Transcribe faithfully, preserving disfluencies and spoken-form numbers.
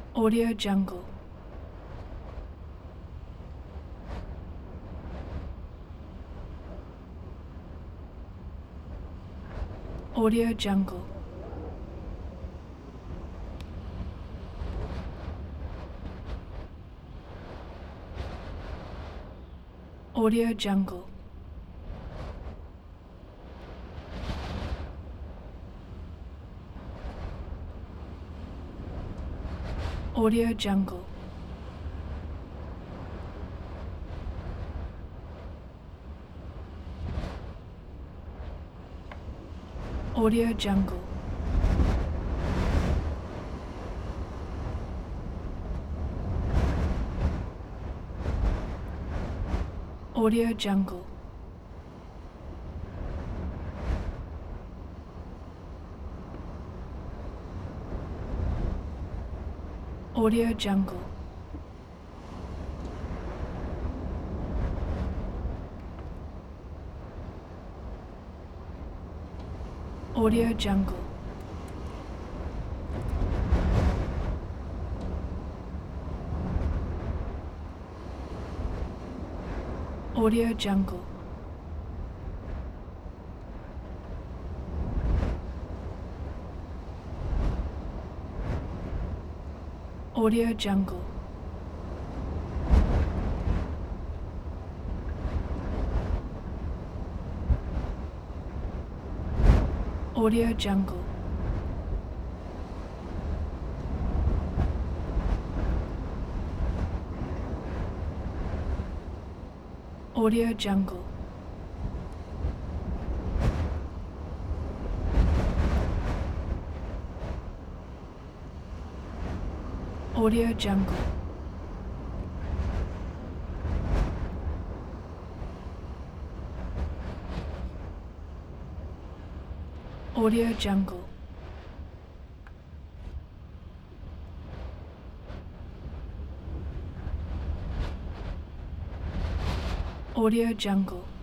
Audio Jungle. Audio Jungle. Audio Jungle. Audio Jungle. Audio Jungle. Audio Jungle. Audio Jungle. Audio Jungle. Audio Jungle. Audio Jungle. Audio Jungle. Audio Jungle. Audio Jungle. Audio Jungle. Audio Jungle.